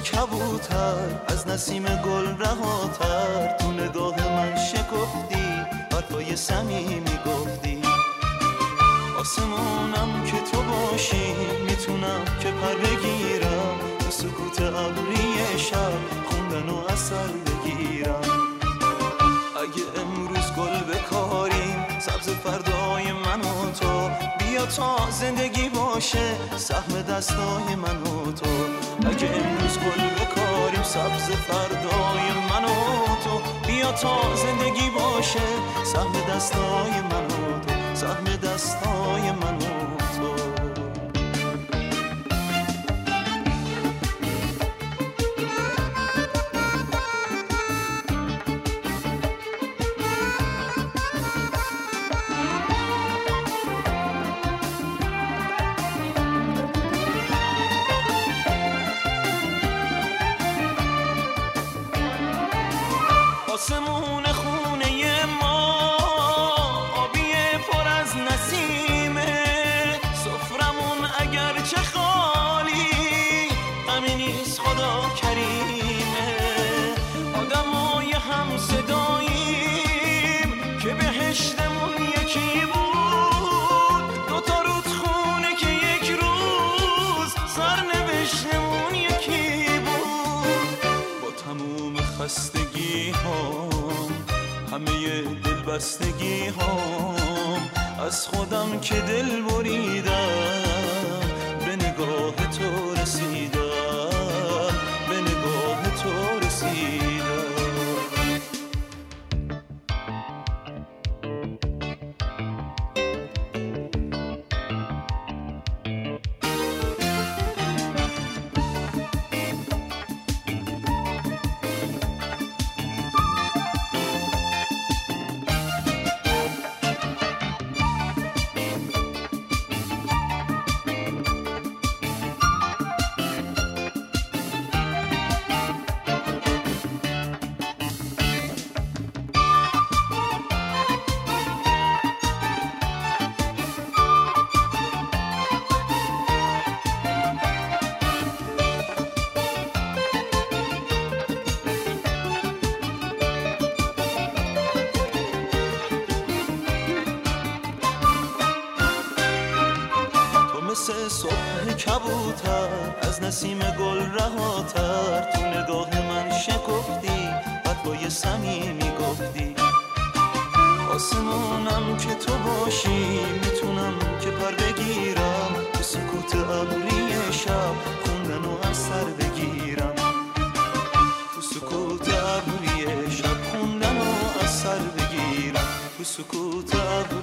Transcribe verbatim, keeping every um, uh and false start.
کبوتر از نسیم گل رهاتر، تو نگاه من شکفتی حرفای صمیمی گفتی. آسمونم که تو باشی میتونم که پر بگیرم، تو سکوت ابری شب خوندن و اثر بگیرم. اگه امروز گل بکاریم سبز فردای من و تو، بیا تا زندگی باشه سهم دستای من و تو. اگه امروز گل بکاریم سبز فردای من و تو، بیا تا زندگی باشه سهم دستای من و تو، سهم دستای من و تو. آسمون خونه ما آبیه پر از نسیمه، سفرمون اگر چه خالی غمی نیست خدا کریمه. آدمای هم صداییم که بهشتمون یکی بود، دوتا رودخونه که یک روز سرنوشتمون یکی بود. با تموم خستگی هام، همه دلبستگی هام، از خودم که دل بریدم به نگاه تو رسیدم، به نگاه تو رسیدم. مثل صبح کبوتر از نسیم گل رهاتر، تو نگاه من شکفتی حرفای صمیمی گفتی. آسمونم که تو باشی میتونم که پر بگیرم، تو سکوت ابری شب خوندن و اثر بگیرم، تو سکوت ابری شب خوندن و اثر بگیرم، تو سکوت ابری